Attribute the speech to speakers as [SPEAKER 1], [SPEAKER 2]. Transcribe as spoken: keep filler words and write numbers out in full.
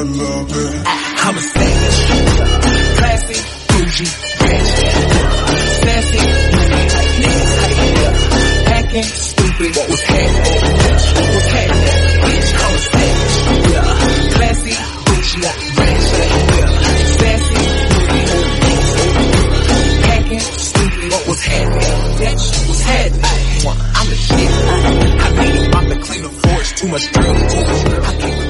[SPEAKER 1] I love it.
[SPEAKER 2] I'm a savage, classy, bougie, ratchet, sassy, packing, stupid. What was happening? What was happening? Bitch, I'm a savage, yeah. Classy, bougie, ratchet, sassy, packing, stupid. What was happening? Bitch, what's happening? I'm the shit. I made it about to clean the floors. Too much dirty. I can't